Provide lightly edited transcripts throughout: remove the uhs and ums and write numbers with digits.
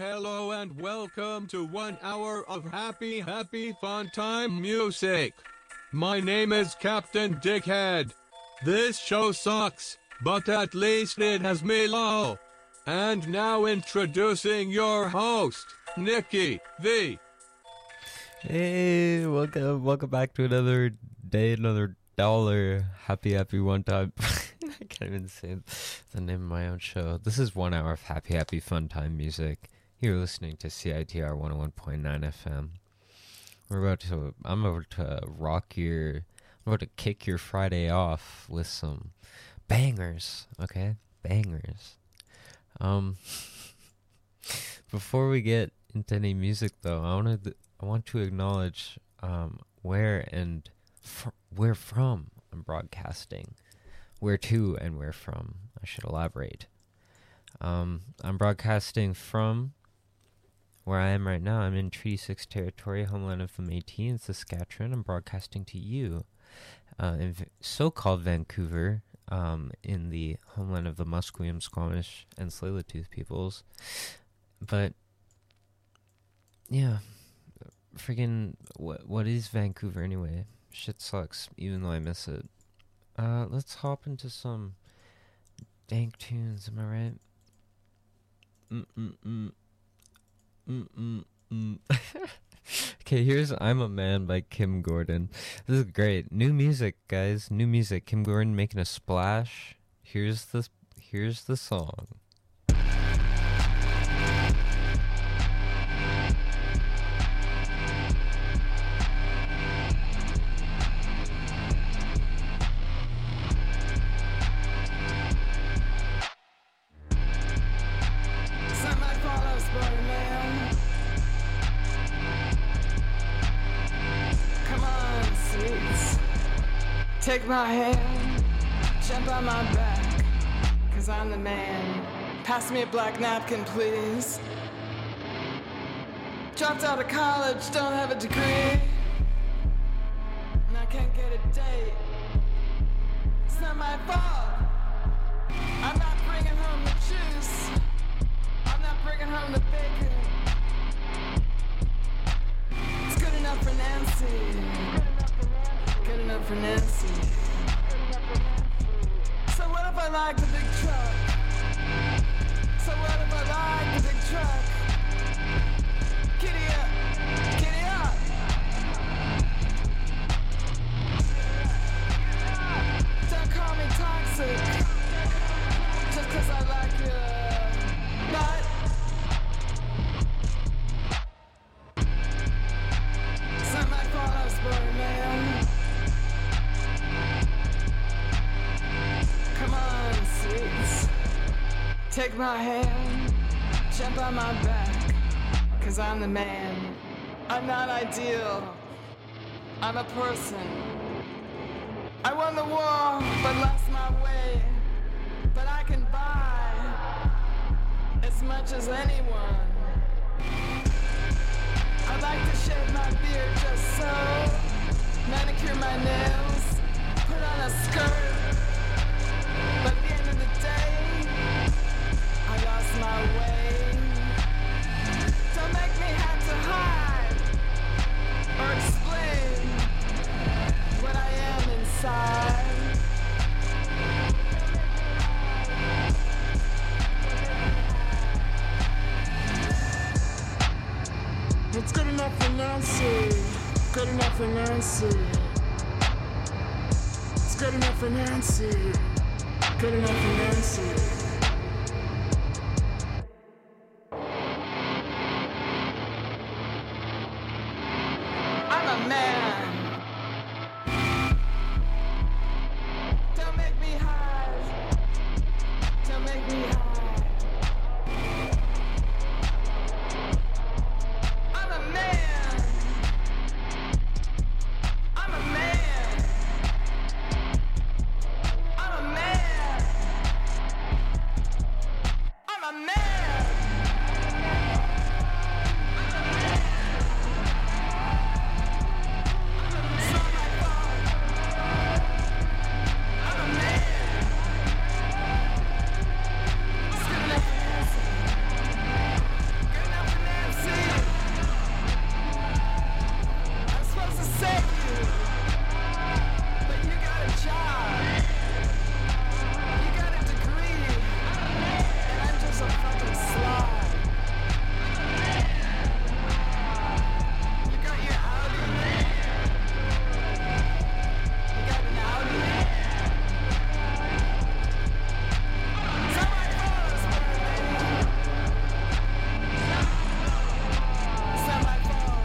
Hello and welcome to 1 hour of happy fun time music. My name is Captain Dickhead. This show sucks, but at least it has me low. And now introducing your host, Nikki V. Hey, welcome back to another day, another dollar. Happy one time. I can't even say the name of my own show. This is 1 hour of happy fun time music. You're listening to CITR 101.9 FM. I'm about to kick your Friday off with some bangers, okay? Bangers. Before we get into any music though, I want to acknowledge where from I'm broadcasting. Where to and where from. I should elaborate. I'm broadcasting from where I am right now. I'm in Treaty 6 territory, homeland of the Métis in Saskatchewan. I'm broadcasting to you in so-called Vancouver, in the homeland of the Musqueam, Squamish, and Tsleil-Waututh peoples. But, yeah, freaking, what is Vancouver anyway? Shit sucks, even though I miss it. Let's hop into some dank tunes, am I right? Okay, here's I'm a Man by Kim Gordon. This is great. New music, guys. New music. Kim Gordon making a splash. Here's the song. Take my hand, jump on my back, 'cause I'm the man. Pass me a black napkin, please. Dropped out of college, don't have a degree, and I can't get a date. It's not my fault. I'm not bringing home the juice. I'm not bringing home the bacon. It's good enough for Nancy. Good enough for Nancy. So what if I like the big truck? So what if I like the big truck? Giddy up, giddy up. Don't call me toxic, just 'cause I like your butt. It's not my fault I was born, man. Come on, sweets. Take my hand, jump on my back, 'cause I'm the man. I'm not ideal, I'm a person. I won the war, but lost my way. But I can buy as much as anyone. I like to shave my beard just so, manicure my nails, put on a skirt. But at the end of the day, I lost my way. Don't make me have to hide or explain what I am inside. It's good enough for Nancy. Good enough for Nancy. It's good enough for Nancy. Good enough for Nancy. I'm a man. Don't make me hide. Don't make me hide. I'm a man. I'm a man. I'm a man. I'm a man. slide. You got your Audi. You got an Audi. Semi-phones, Semi-phone.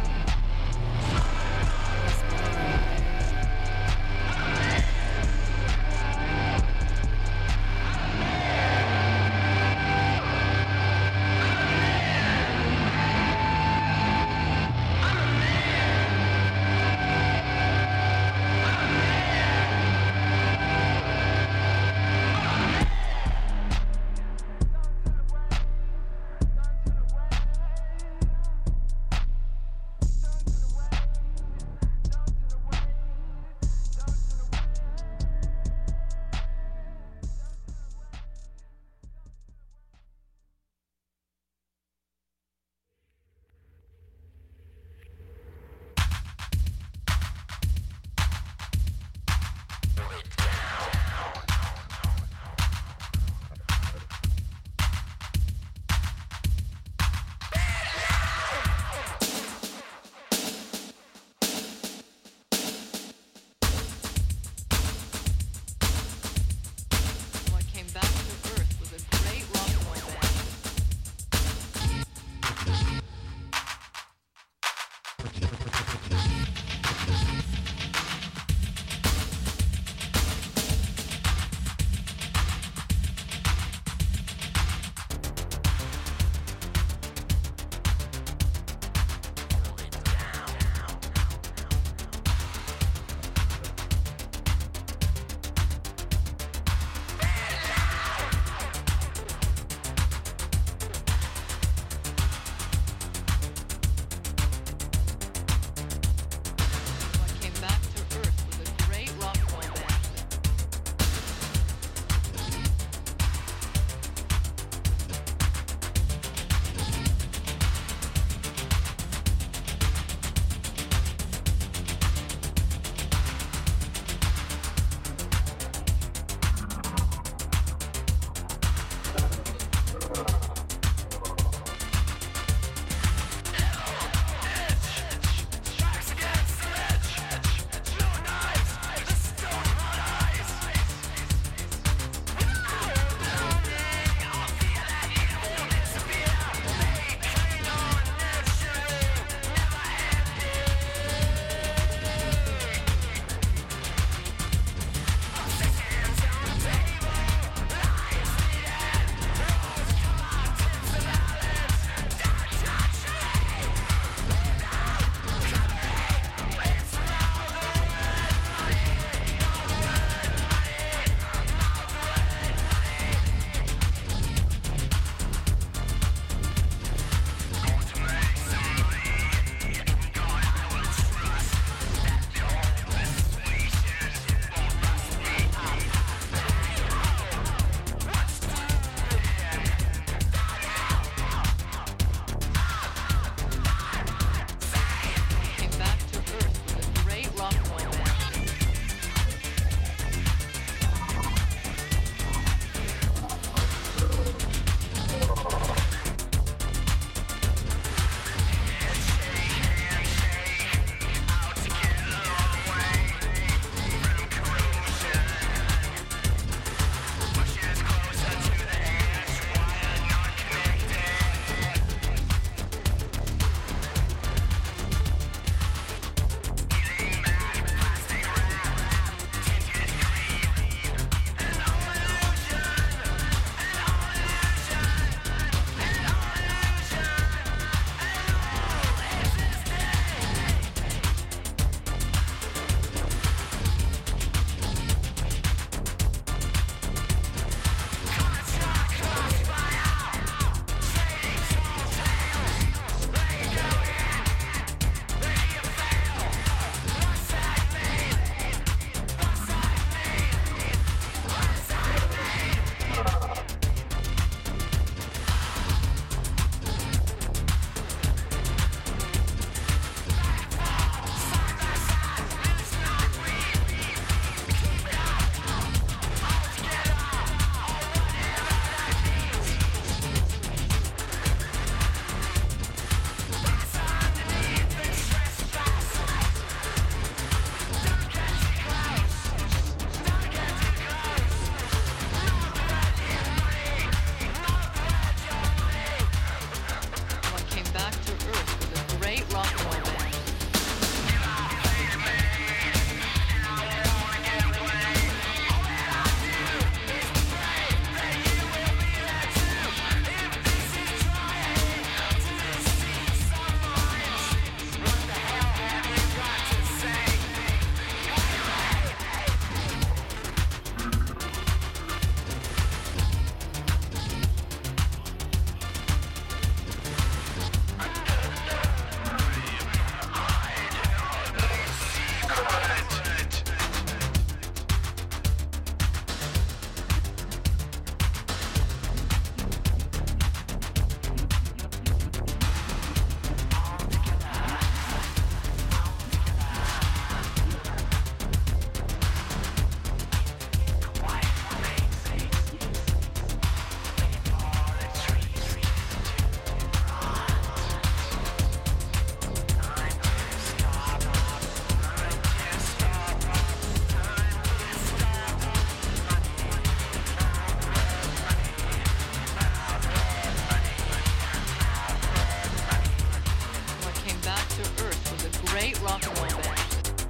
great rock and roll band.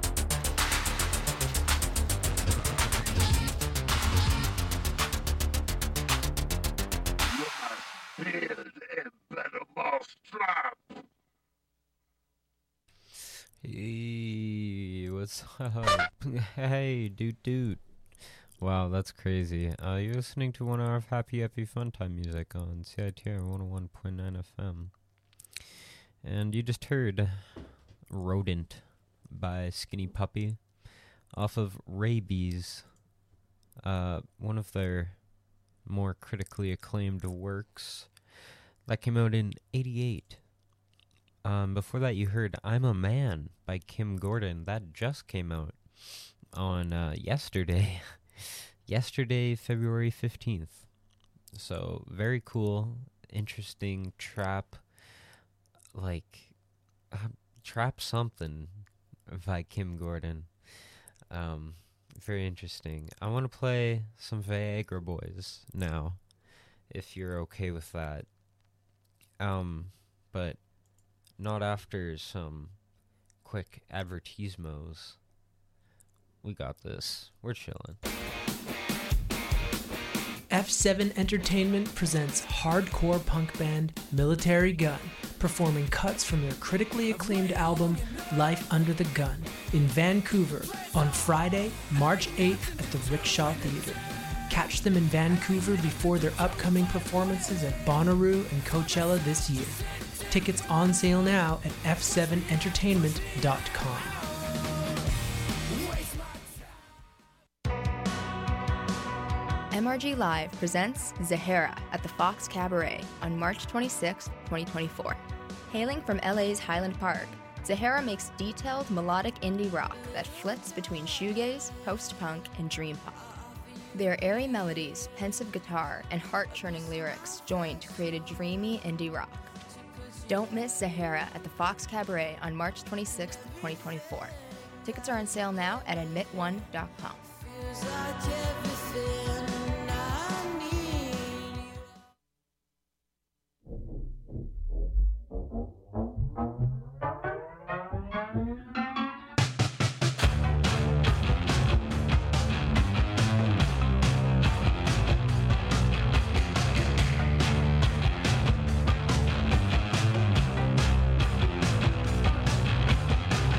Hey, what's up? Hey, dude. Wow, that's crazy. You're listening to 1 hour of happy fun time music on CITR 101.9 FM. And you just heard Rodent by Skinny Puppy off of Rabies, one of their more critically acclaimed works that came out in '88. Before that, you heard I'm a Man by Kim Gordon. That just came out on yesterday. Yesterday, February 15th. So, very cool, interesting trap, trap something by Kim Gordon. Very interesting. I want to play some Viagra Boys now, if you're okay with that. But not after some quick advertisements. We got this. We're chilling. F7 Entertainment presents hardcore punk band Military Gun, performing cuts from their critically acclaimed album Life Under the Gun in Vancouver on Friday, March 8th at the Rickshaw Theatre. Catch them in Vancouver before their upcoming performances at Bonnaroo and Coachella this year. Tickets on sale now at f7entertainment.com. MRG Live presents Zahara at the Fox Cabaret on March 26, 2024. Hailing from LA's Highland Park, Zahara makes detailed melodic indie rock that flits between shoegaze, post-punk, and dream pop. Their airy melodies, pensive guitar, and heart-churning lyrics join to create a dreamy indie rock. Don't miss Zahara at the Fox Cabaret on March 26, 2024. Tickets are on sale now at admit1.com.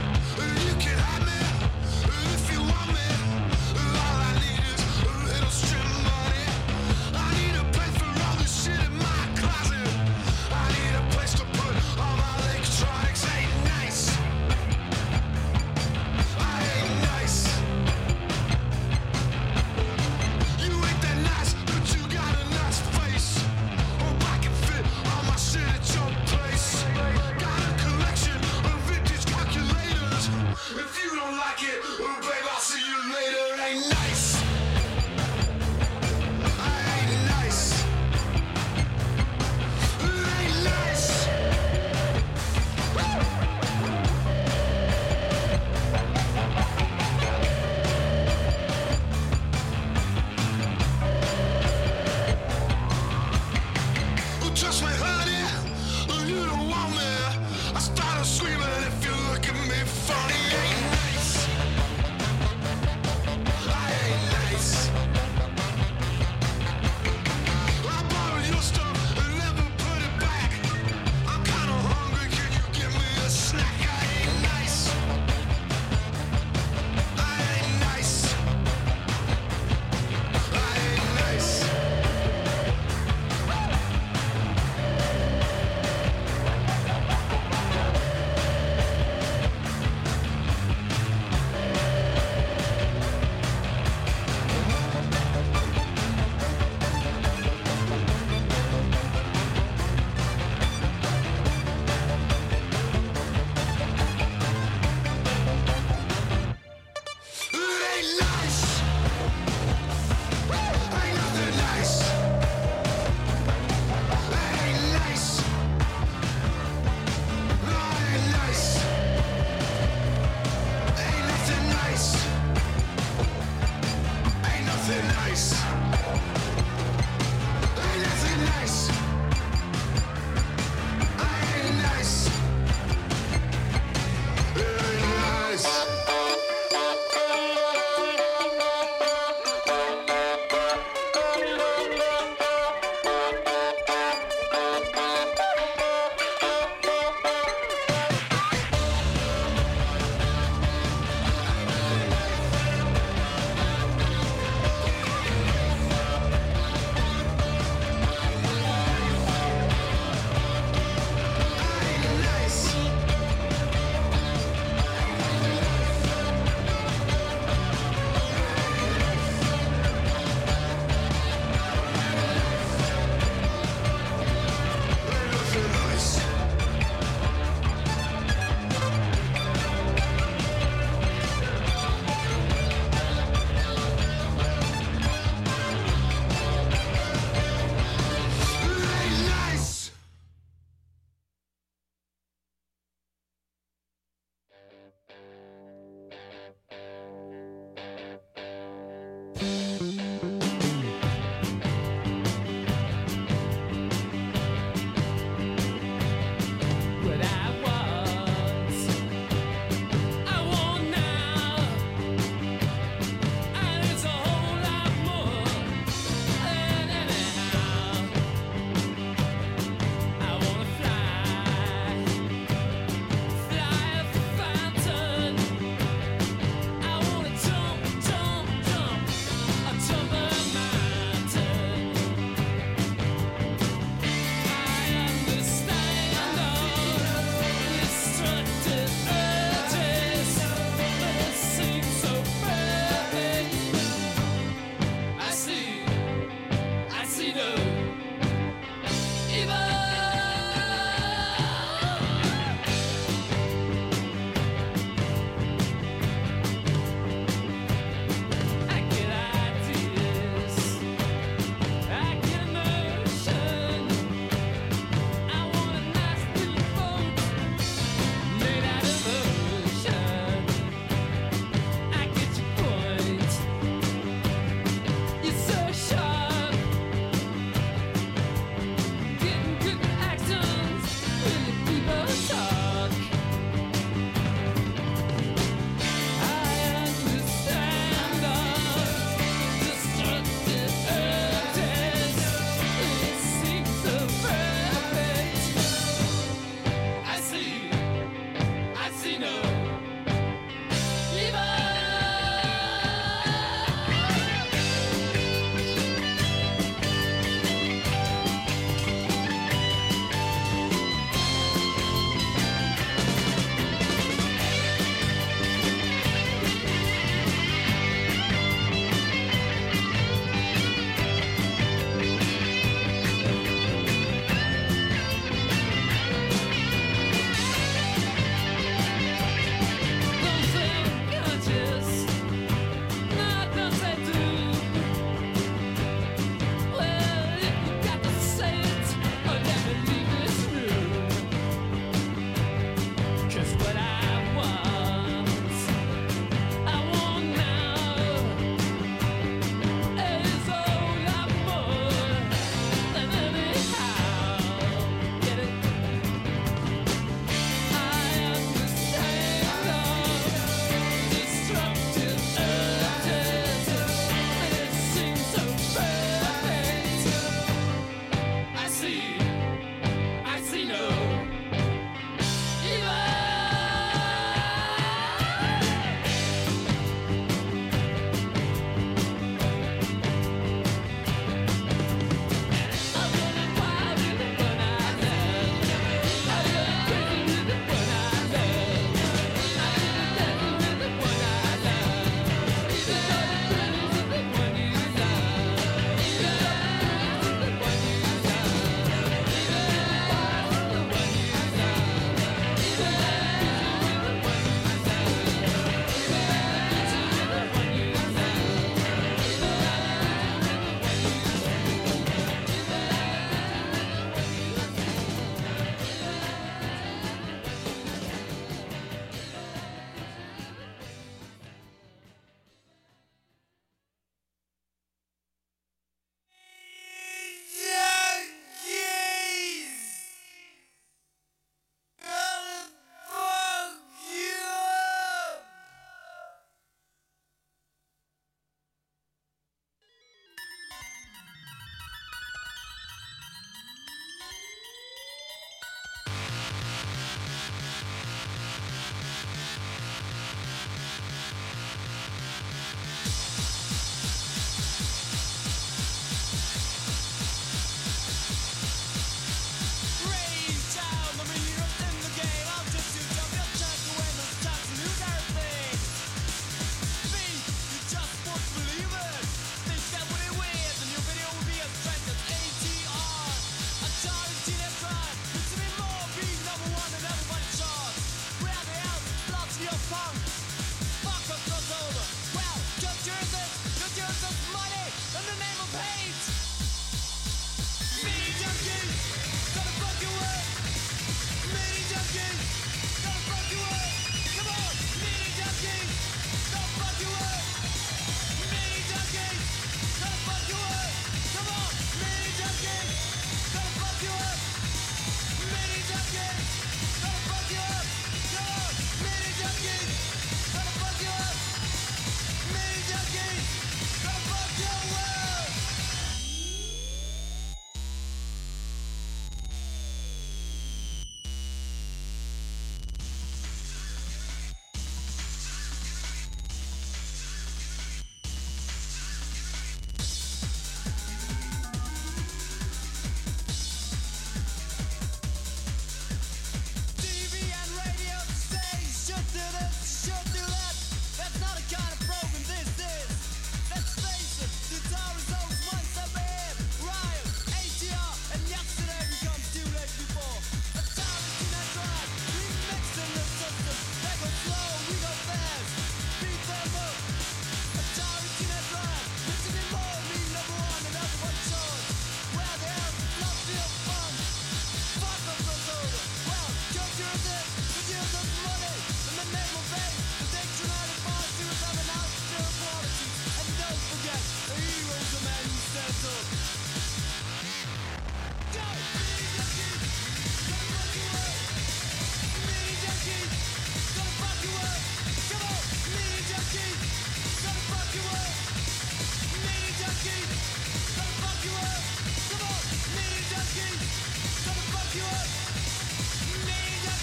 You can have me if you want me. All I need is a little strength.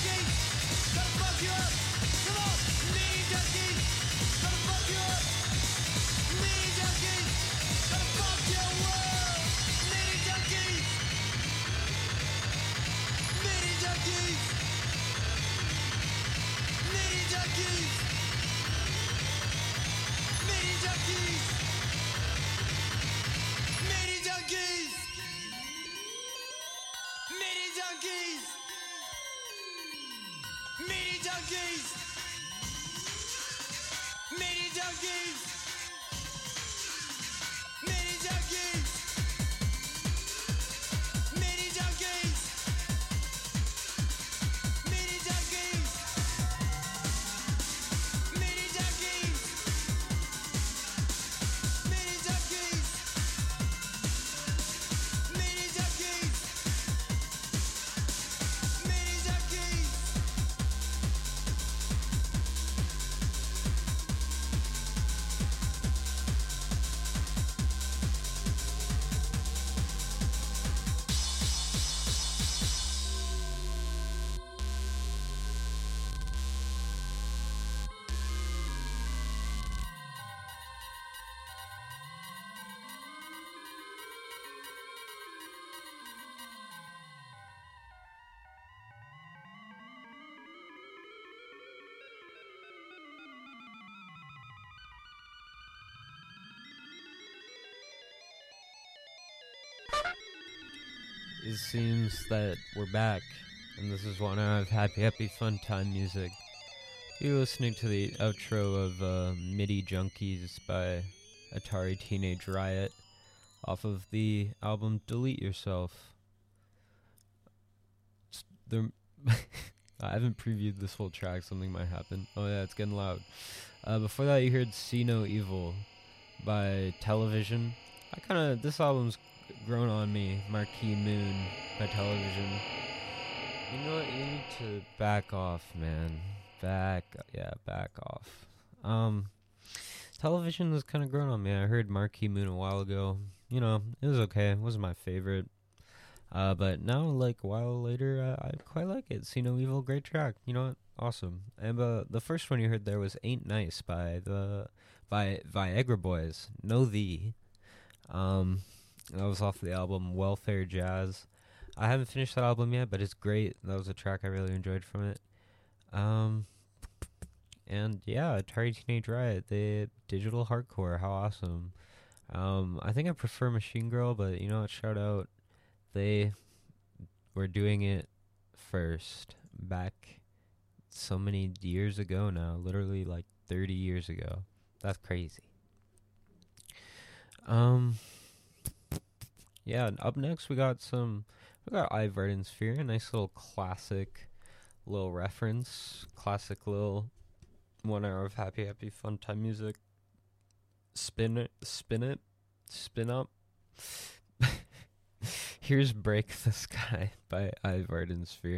It seems that we're back, and this is 1 hour of happy fun time music. You're listening to the outro of MIDI Junkies by Atari Teenage Riot off of the album Delete Yourself. I haven't previewed this whole track, something might happen. Oh yeah, it's getting loud. Before that you heard See No Evil by Television. This album's grown on me. Marquee Moon by Television. You know what, you need to back off, man. Back off. Television has kind of grown on me. I heard Marquee Moon a while ago. You know, it was okay. It wasn't my favorite. But now, like, a while later, I quite like it. See No Evil, great track. You know what? Awesome. And the first one you heard there was Ain't Nice by Viagra Boys. No Thee. That was off the album Welfare Jazz. I haven't finished that album yet, but it's great. That was a track I really enjoyed from it. And yeah, Atari Teenage Riot, the digital hardcore, how awesome. I think I prefer Machine Girl, but you know what, shout out. They were doing it first back so many years ago now, literally like 30 years ago. That's crazy. Yeah, and up next we got I, Vardensphere, a nice little classic little reference, classic little 1 hour of happy fun time music. Spin up. Here's Break the Sky by I, Vardensphere.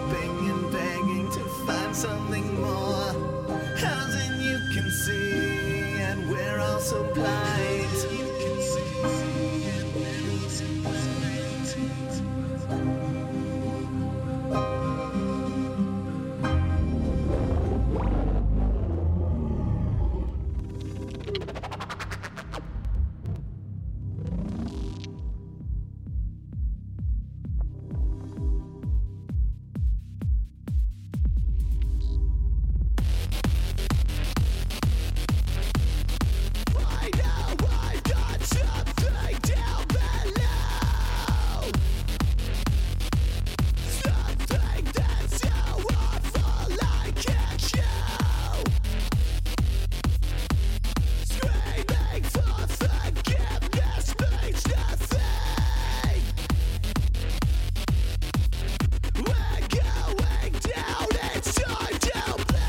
Something more, as in you can see. and we're all so blind. I know I've got something down below, something that's so awful I can't show, screaming for forgiveness means nothing. We're going down, it's time to bleed.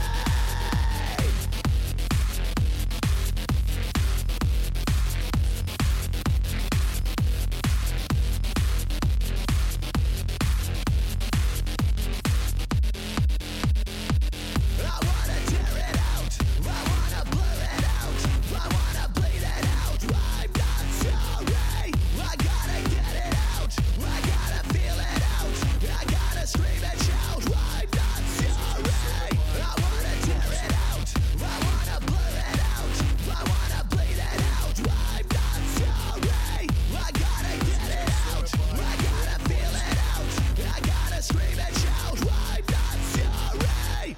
I wanna tear it out, I wanna blur it out, I wanna bleed it out. I'm not sorry, I gotta get it out, I gotta feel it out, I gotta scream and shout. I'm not sorry, I wanna tear it out, I wanna blur it out, I wanna bleed it out. I'm not sorry, I gotta get it out, I gotta feel it out, I gotta scream and shout. I'm not sorry.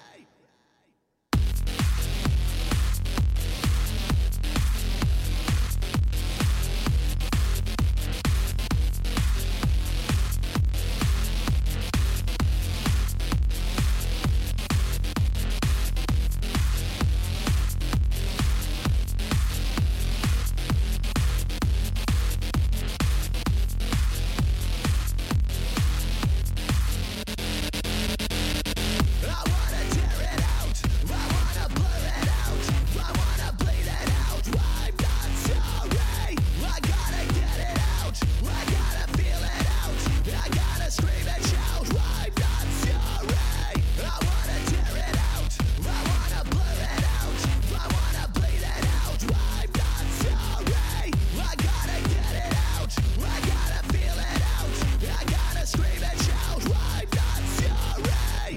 I wanna tear it out, I wanna blur it out, I wanna bleed it out. I'm not sorry, I gotta get it out, I gotta feel it out, I gotta scream and shout. I'm not sorry, I wanna tear it out, I wanna blur it out, I wanna bleed it out. I'm not sorry, I gotta get it out, I gotta feel it out, I gotta scream and shout. I'm not sorry.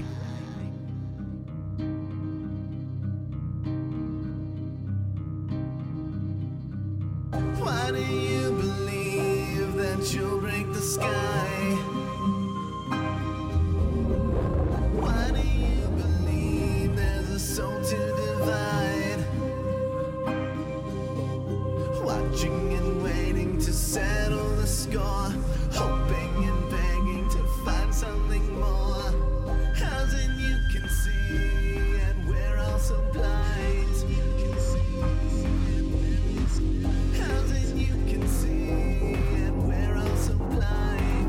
Why do you believe that you'll break the sky? Why do you believe there's a soul to divide? Watching and waiting to settle the score, hoping and begging to find something more. As in you can see, and we're all so blind. As in you can see, and we're all so blind.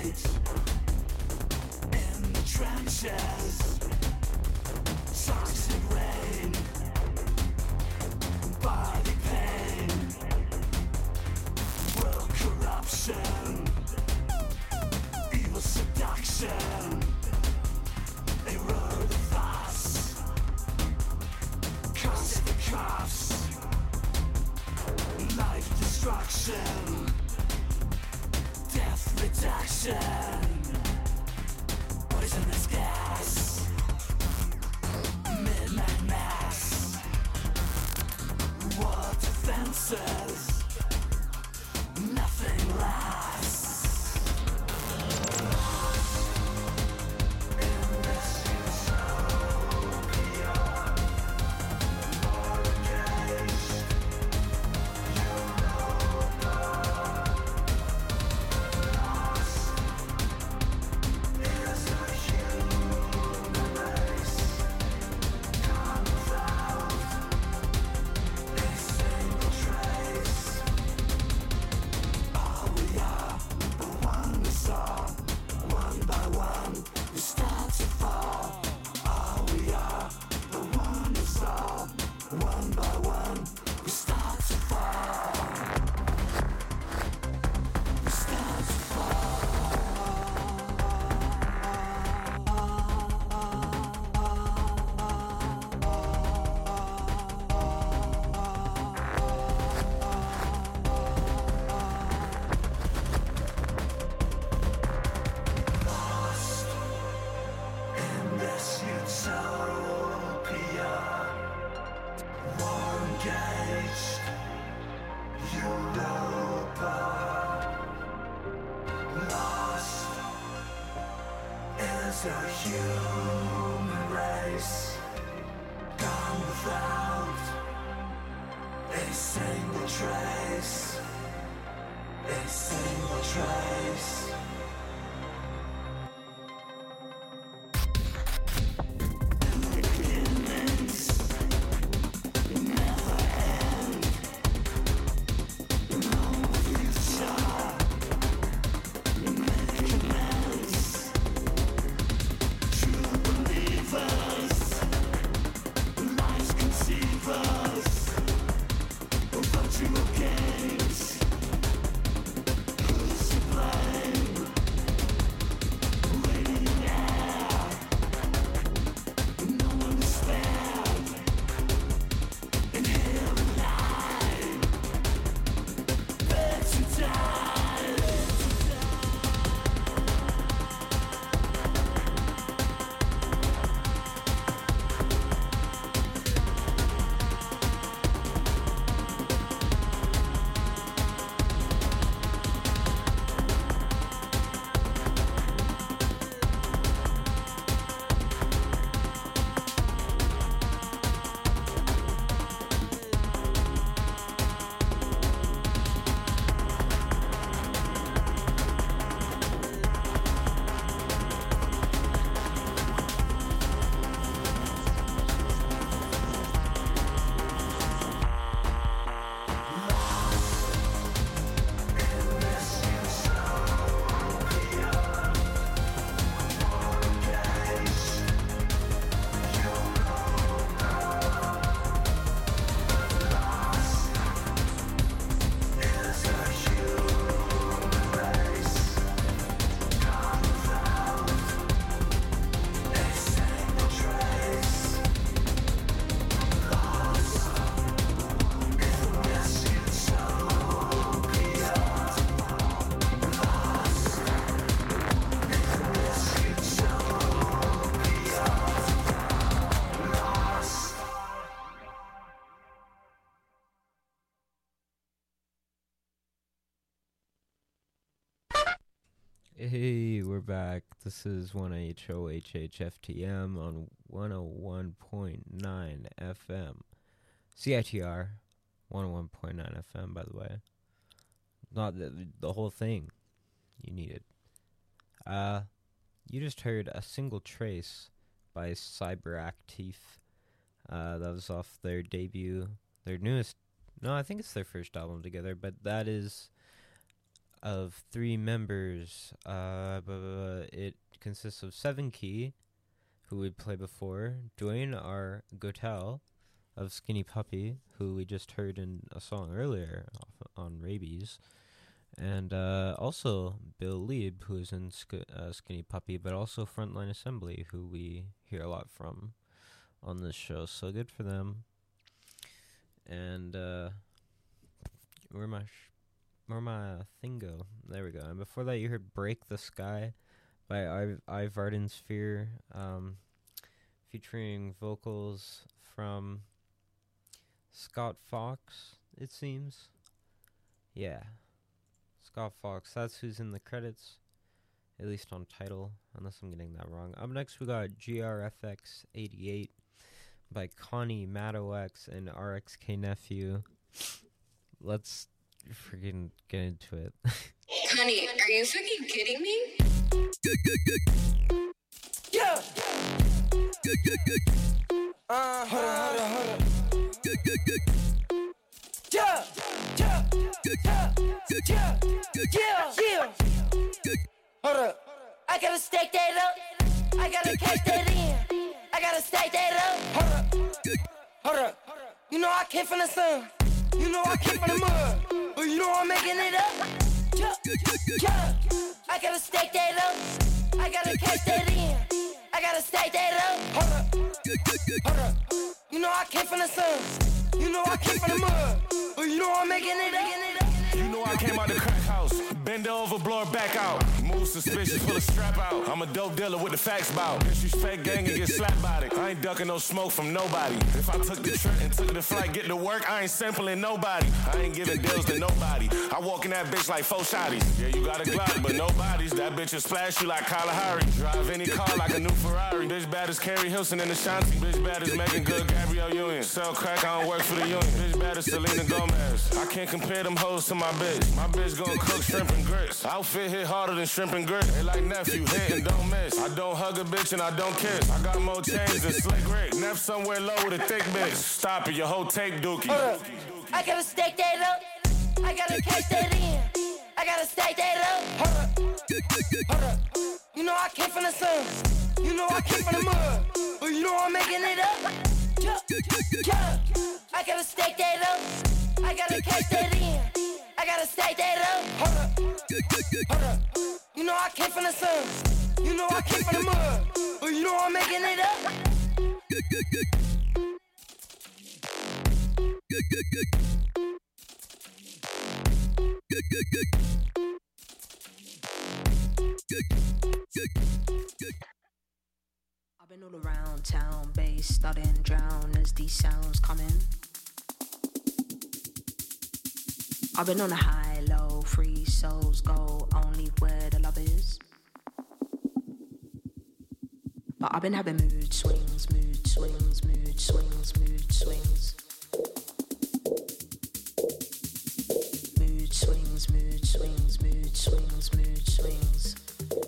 Hey, we're back. This is 1HOHHFTM on 101.9 FM. CITR, 101.9 FM, by the way. Not the whole thing you needed. You just heard A Single Trace by Cyberactive. That was off their debut, their newest, no, I think it's their first album together, but that is of 3 members. It consists of 7 Key, who we played before, Dwayne R. Gotel of Skinny Puppy, who we just heard in a song earlier on Rabies, and also Bill Lieb, who is in Skinny Puppy, but also Frontline Assembly, who we hear a lot from on this show, so good for them. And where my thing go? There we go. And before that, you heard Break the Sky by I Vardensphere, featuring vocals from Scott Fox, it seems. Yeah, Scott Fox, that's who's in the credits, at least on Tidal, unless I'm getting that wrong. Up next, we got GRFX 88 by Connie, MadOX, and RXK Nephew. Let's freaking get into it. Connie, are you fucking kidding me? Yeah. Hold up. Yeah. Hold up. I gotta stack that up. I gotta cash that in. I gotta stack that up. Hold up. You know I came from the sun. You know I came from the mud. But you know I'm making it up. Yeah. I gotta stack that up. I gotta cash that in. I gotta stack that up. Hold up. You know I came from the sun. You know I came from the mud. But you know I'm making it up. You know I came out the crack house. Bend over, blow her back out. Move suspicious, pull a strap out. I'm a dope dealer with the facts bout. Disrespect gang and get slapped by it. I ain't ducking no smoke from nobody. If I took the trip and took the flight, get to work, I ain't sampling nobody. I ain't giving deals to nobody. I walk in that bitch like 4 shotties. Yeah, you got a Glock, but nobody's. That bitch will splash you like Kalahari. Drive any car like a new Ferrari. Bitch bad as Carrie Hilson in the Shanty. Bitch bad as Megan Good, Gabrielle Union. Sell crack, I don't work for the union. Bitch bad as Selena Gomez. I can't compare them hoes to my bitch. My bitch gon' cook shrimp and grits. Outfit hit harder than shrimp and grits. They like nephew, hit and don't miss. I don't hug a bitch and I don't kiss. I got more chains than Slick Rick. Neff somewhere low with a thick bitch. Stop it, your whole tape dookie. I gotta stack that up. I gotta cash that in. I gotta stack that up. Hold up. You know I came from the sun. You know I came from the mud. But you know I'm making it up. Yeah. I gotta stack that up. I gotta cash that in. I gotta stack that up. Hold up. You know I came from the sun. You know I came from the mud. But you know I'm making it up. I've been all around town, bass studying, drown as these sounds come in. I've been on a high, low, free souls go only where the love is. But I've been having mood swings, mood swings, mood swings, mood swings. Mood swings, mood swings, mood swings, mood swings.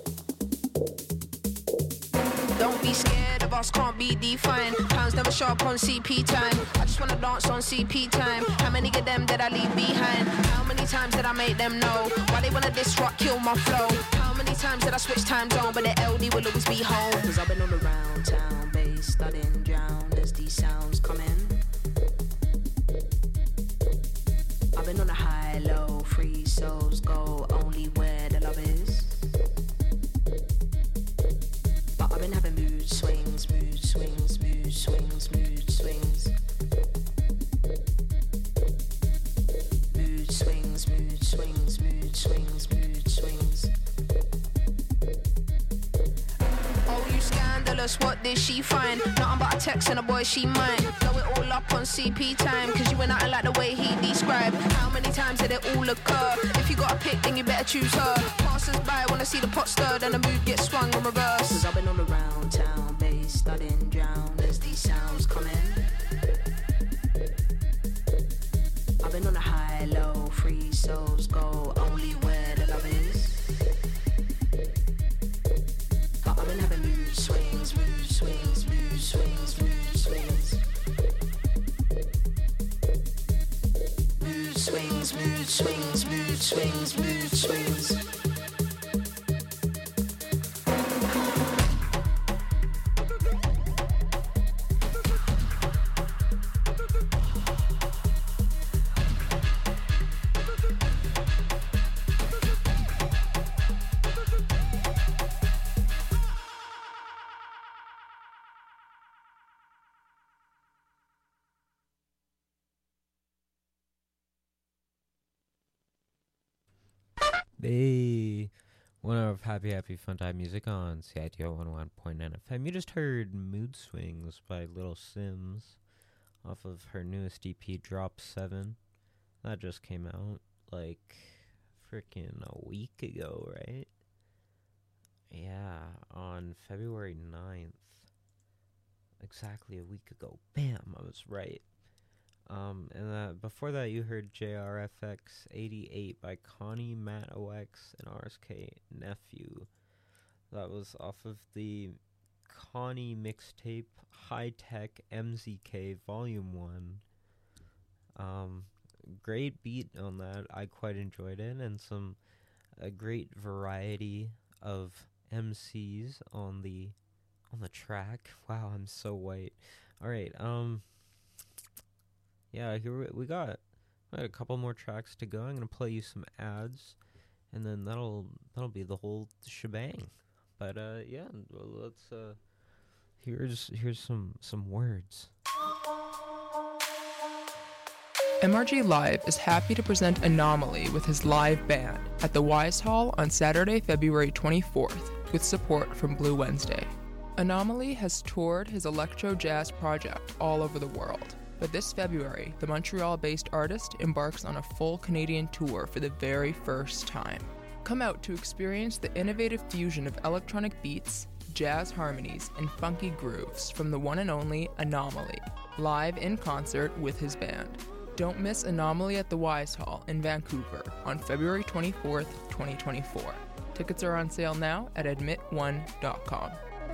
Don't be scared of us, can't be defined. Pounds never show up on CP time. I just wanna dance on CP time. How many of them did I leave behind? How many times did I make them know why they wanna disrupt, kill my flow? How many times did I switch time zone, but the LD will always be home? Cause I've been all around town, bass studying, drown as these sounds come in. I've been on a high, low, free souls go only where the love is. But I've been having mood swings, mood swings, mood swings, mood swings. Mood swings, mood swings, mood swings, mood swings. Oh, you scandalous, what did she find? Nothing but a text and a boy she mine. Blow it all up on CP time, cause you ain't nothing like the way he described. How many times did it all occur? If you got a pick, then you better choose her. Passers by wanna see the pot stirred and the mood gets swung in reverse. Cause I've been all around town, bass studying, drown as these sounds come in. I've been on a high, low, free souls go only where the love is. But I've been having mood swings, mood swings, mood swings, mood swings. Mood swings, mood swings, mood swings, mood swings. Hey, 1 hour of happy fun time music on CITO 101.9 FM. You just heard Mood Swings by Little Sims off of her newest EP, Drop 7. That just came out like freaking a week ago, right? Yeah, on February 9th. Exactly a week ago. Bam, I was right. And before that, you heard JRFX 88 by Connie, Matt OX, and RSK Nephew. That was off of the Connie mixtape High Tech MZK Volume 1. Great beat on that. I quite enjoyed it, and a great variety of MCs on the track. Wow, I'm so white. All right, yeah, here we got a couple more tracks to go. I'm gonna play you some ads, and then that'll be the whole shebang. But yeah, let's here's some words. MRG Live is happy to present Anomaly with his live band at the Wise Hall on Saturday, February 24th, with support from Blue Wednesday. Anomaly has toured his electro jazz project all over the world. But this February, the Montreal-based artist embarks on a full Canadian tour for the very first time. Come out to experience the innovative fusion of electronic beats, jazz harmonies, and funky grooves from the one and only Anomaly, live in concert with his band. Don't miss Anomaly at the Wise Hall in Vancouver on February 24th, 2024. Tickets are on sale now at admit1.com.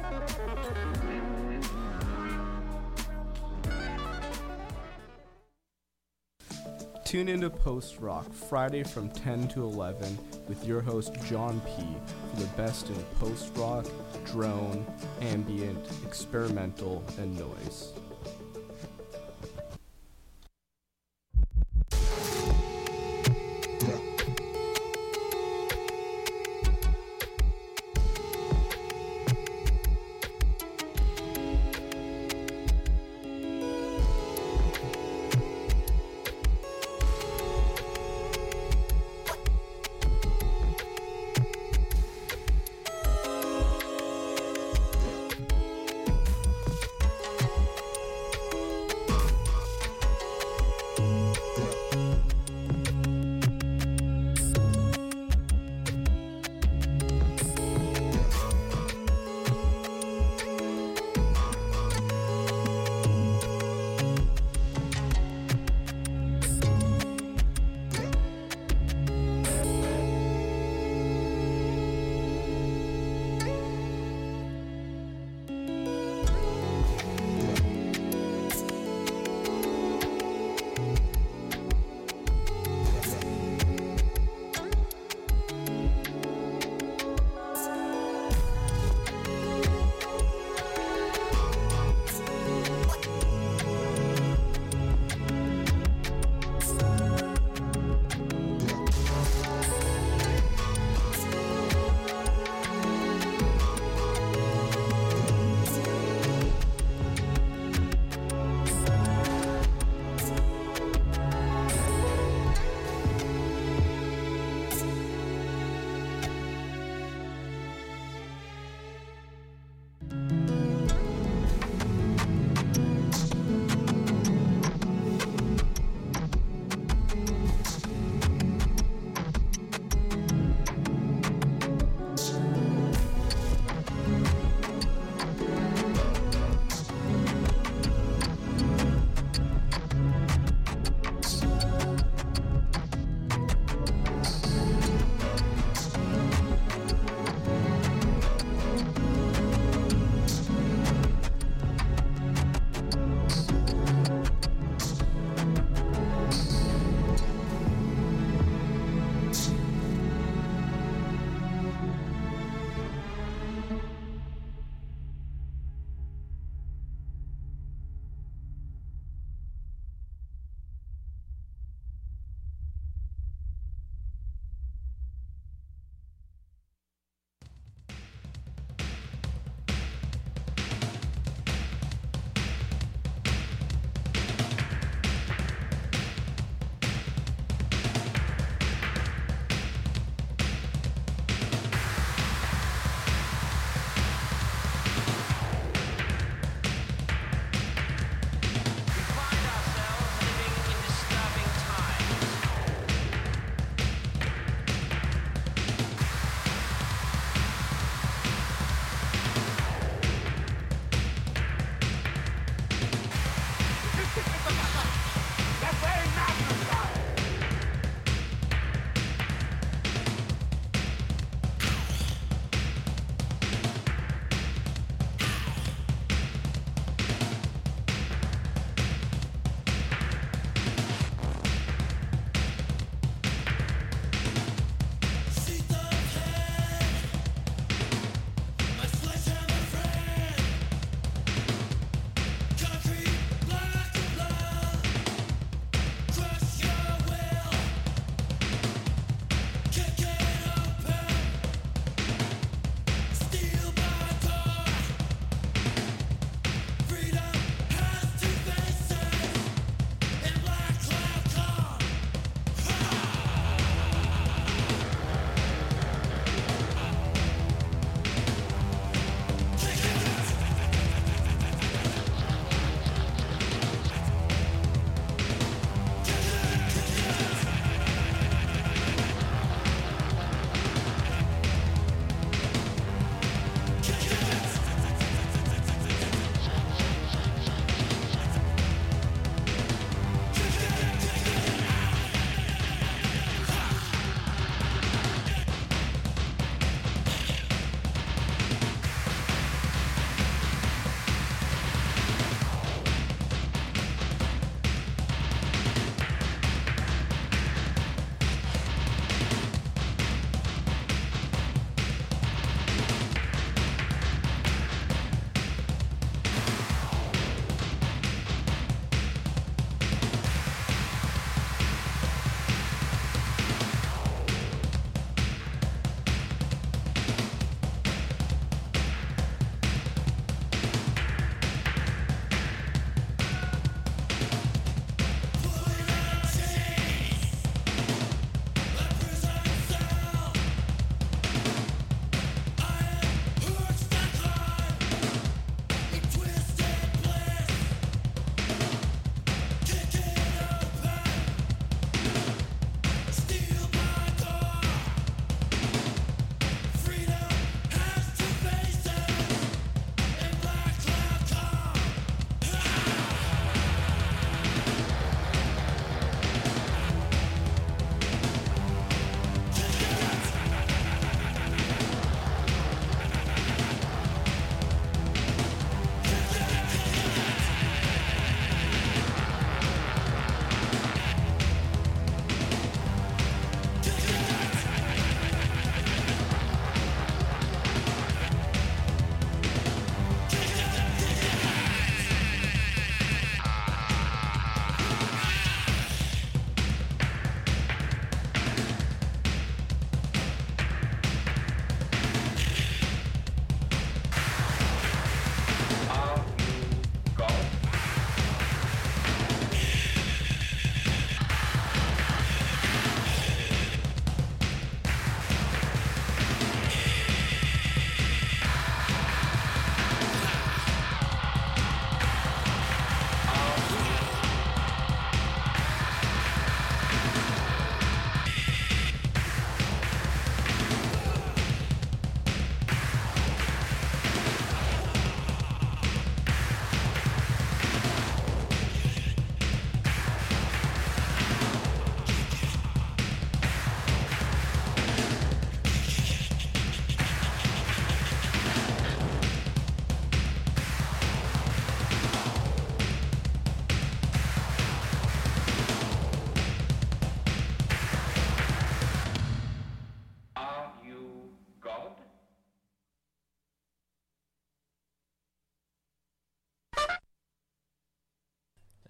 Tune into Post Rock Friday from 10 to 11 with your host John P. for the best in post rock, drone, ambient, experimental, and noise.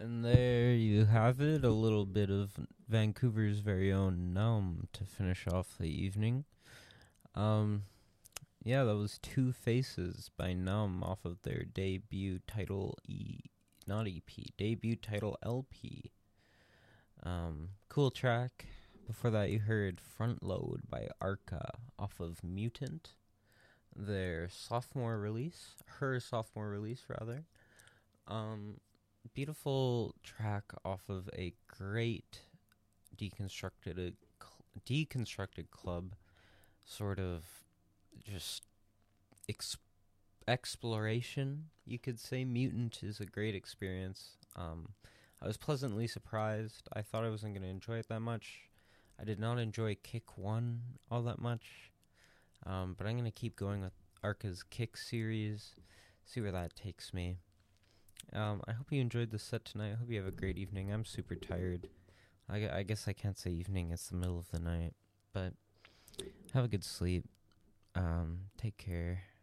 And there you have it, a little bit of Vancouver's very own Numb to finish off the evening. Yeah, that was Two Faces by Numb off of their debut title debut title LP. Cool track. Before that you heard Front Load by Arca off of Mutant, her sophomore release rather. Beautiful track off of a great deconstructed club sort of just exploration, you could say. Mutant is a great experience. I was pleasantly surprised. I thought I wasn't going to enjoy it that much. I did not enjoy Kick 1 all that much, but I'm going to keep going with Arca's Kick series, see where that takes me. I hope you enjoyed the set tonight. I hope you have a great evening. I'm super tired. I guess I can't say evening, it's the middle of the night, but have a good sleep. Take care.